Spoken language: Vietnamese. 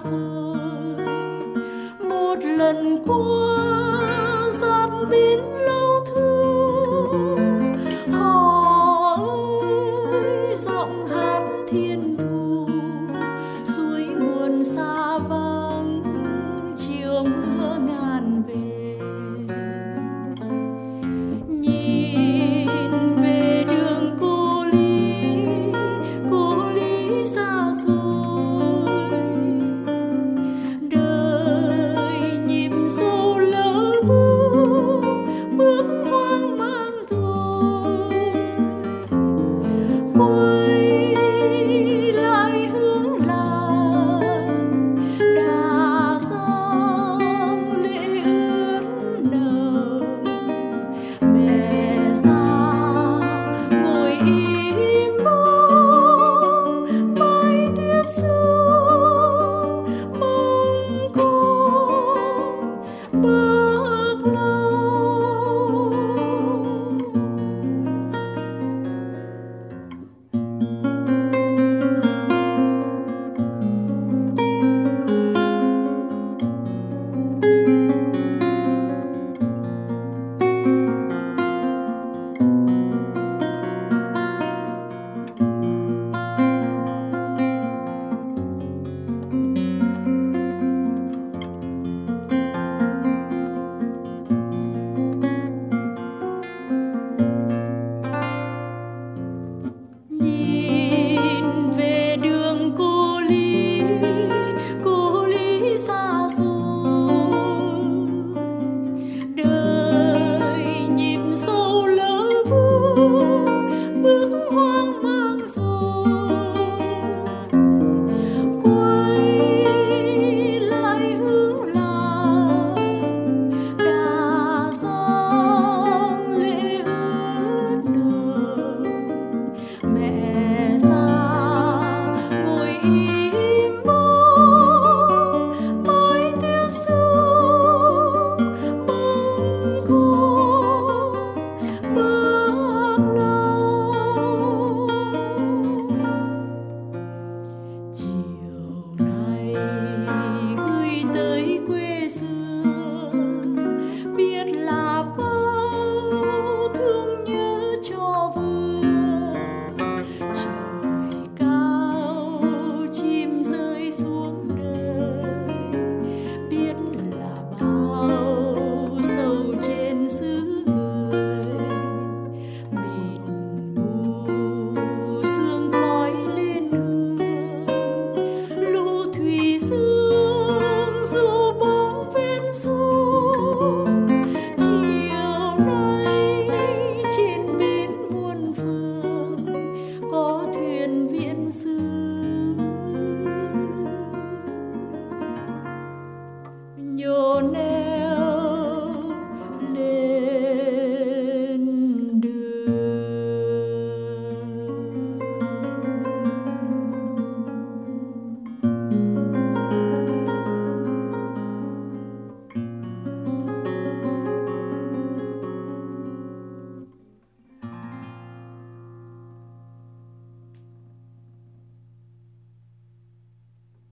xôi. Một lần qua giáp biên lâu thu, hò ơi giọng hát thiên thu, suối nguồn xa vắng chiều mưa ngàn về. Nhìn về đường cô Lý xa xôi, đời nhịp sâu lỡ bước hoang mang rồi. Quay lại hướng làng, đà giang lệ ướt nồng. Mẹ già ngồi im bóng mái tuyết sương, mong con bước lâu. Nhìn về đường cô Lý xa xôi, đời nhịp sâu lỡ bước hoang mang rồi. Quay lại hướng làng, đà giang lệ ướt nồng. Mẹ già ngồi im bóng mái tuyết sương, mong con bước lâu. Chiều nay gửi tới quê xưa, biết là bao thương nhớ cho vừa. Trời cao chim rơi xuống